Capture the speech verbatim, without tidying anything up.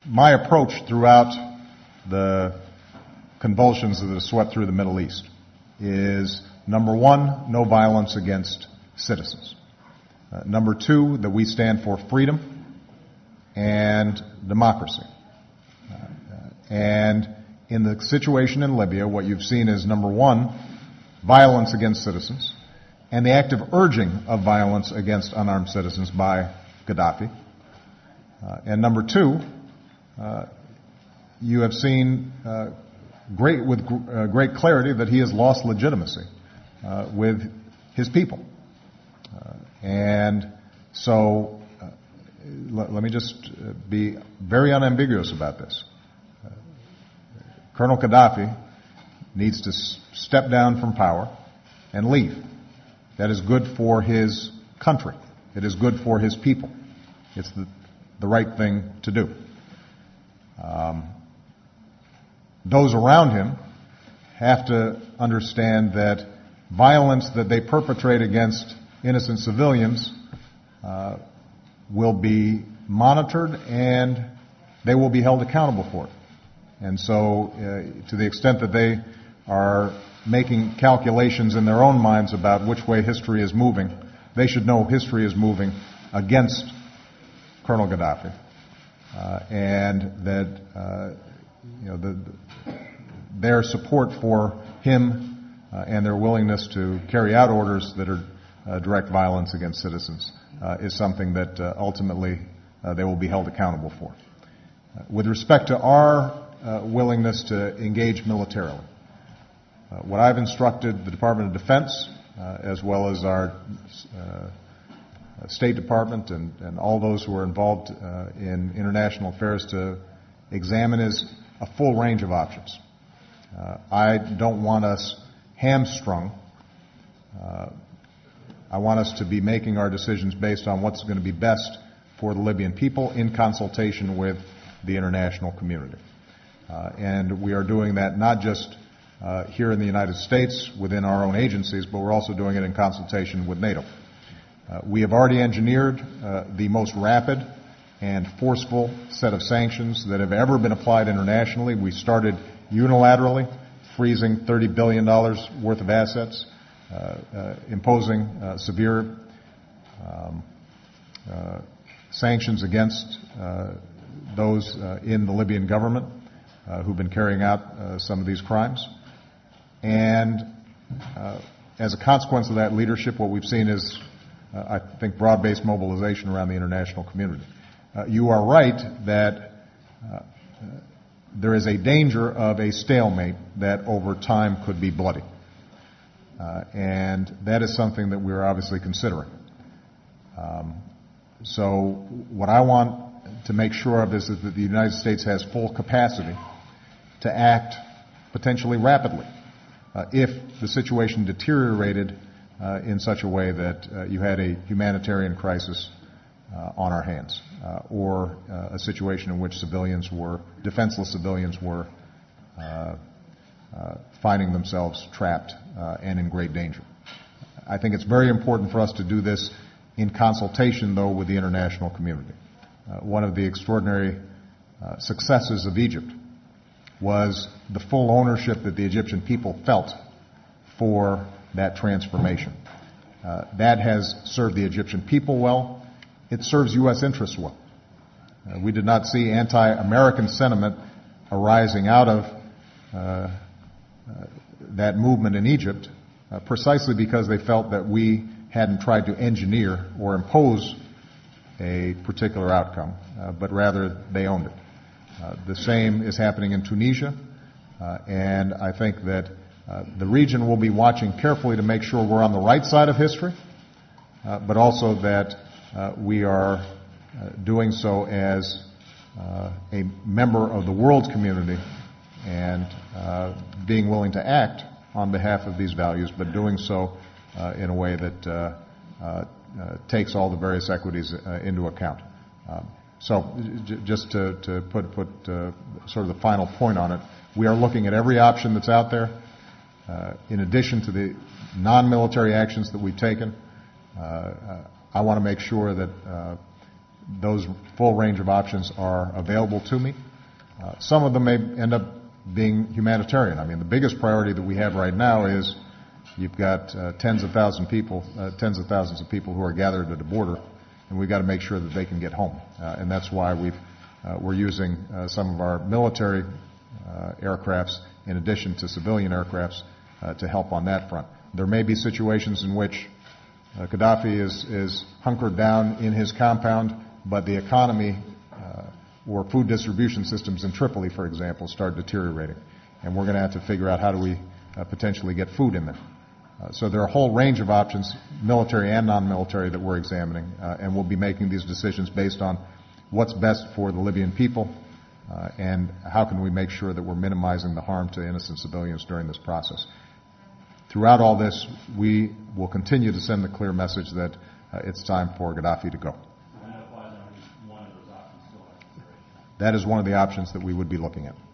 my approach throughout the convulsions that have swept through the Middle East is, number one, no violence against citizens. Uh, number two, that we stand for freedom and democracy. Uh, and in the situation in Libya, what you've seen is, number one, violence against citizens, and the active urging of violence against unarmed citizens by Gaddafi. Uh, and number two, uh, you have seen uh, great with gr- uh, great clarity that he has lost legitimacy uh, with his people. Uh, and so, uh, l- let me just uh, be very unambiguous about this. Uh, Colonel Gaddafi needs to s- step down from power and leave. That is good for his country. It is good for his people. It's the, the right thing to do. Um, those around him have to understand that violence that they perpetrate against innocent civilians uh, will be monitored and they will be held accountable for it. And so, uh, to the extent that they are making calculations in their own minds about which way history is moving, they should know history is moving against Colonel Gaddafi, uh, and that uh, you know the, their support for him uh, and their willingness to carry out orders that are uh, direct violence against citizens uh, is something that uh, ultimately uh, they will be held accountable for. Uh, with respect to our uh, willingness to engage militarily, uh, what I've instructed the Department of Defense, uh, as well as our uh, State Department and, and all those who are involved uh, in international affairs to examine is a full range of options. Uh, I don't want us hamstrung. Uh, I want us to be making our decisions based on what's going to be best for the Libyan people in consultation with the international community. Uh, and we are doing that not just uh, here in the United States within our own agencies, but we're also doing it in consultation with NATO. Uh, we have already engineered uh, the most rapid and forceful set of sanctions that have ever been applied internationally. We started unilaterally, freezing thirty billion dollars worth of assets, uh, uh, imposing uh, severe um, uh, sanctions against uh, those uh, in the Libyan government uh, who've been carrying out uh, some of these crimes. And uh, as a consequence of that leadership, what we've seen is Uh, I think broad-based mobilization around the international community. Uh, you are right that uh, there is a danger of a stalemate that over time could be bloody. Uh, and that is something that we're obviously considering. Um, so what I want to make sure of is that the United States has full capacity to act potentially rapidly uh, if the situation deteriorated Uh, in such a way that uh, you had a humanitarian crisis uh, on our hands, uh, or uh, a situation in which civilians were, defenseless civilians were uh, uh, finding themselves trapped uh, and in great danger. I think it's very important for us to do this in consultation, though, with the international community. Uh, one of the extraordinary uh, successes of Egypt was the full ownership that the Egyptian people felt for that transformation. Uh, that has served the Egyptian people well. It serves U S interests well. Uh, we did not see anti-American sentiment arising out of uh, uh, that movement in Egypt uh, precisely because they felt that we hadn't tried to engineer or impose a particular outcome, uh, but rather they owned it. Uh, the same is happening in Tunisia, uh, and I think that Uh, the region will be watching carefully to make sure we're on the right side of history, uh, but also that uh, we are uh, doing so as uh, a member of the world community and uh, being willing to act on behalf of these values, but doing so uh, in a way that uh, uh, uh, takes all the various equities uh, into account. Um, so, j- just to, to put, put uh, sort of the final point on it, we are looking at every option that's out there. Uh, in addition to the non-military actions that we've taken, uh, uh, I want to make sure that uh, those full range of options are available to me. Uh, some of them may end up being humanitarian. I mean, the biggest priority that we have right now is you've got uh, tens of thousands of people, uh, tens of thousands of people who are gathered at the border, and we've got to make sure that they can get home. Uh, and that's why we've, uh, we're using uh, some of our military uh, aircrafts in addition to civilian aircrafts uh, to help on that front. There may be situations in which uh, Gaddafi is, is hunkered down in his compound, but the economy uh, or food distribution systems in Tripoli, for example, start deteriorating. And we're going to have to figure out how do we uh, potentially get food in there. Uh, so there are a whole range of options, military and non-military, that we're examining, uh, and we'll be making these decisions based on what's best for the Libyan people uh, and how can we make sure that we're minimizing the harm to innocent civilians during this process. Throughout all this, we will continue to send the clear message that uh, it's time for Gaddafi to go. And that applies on one of those options still. That is one of the options that we would be looking at.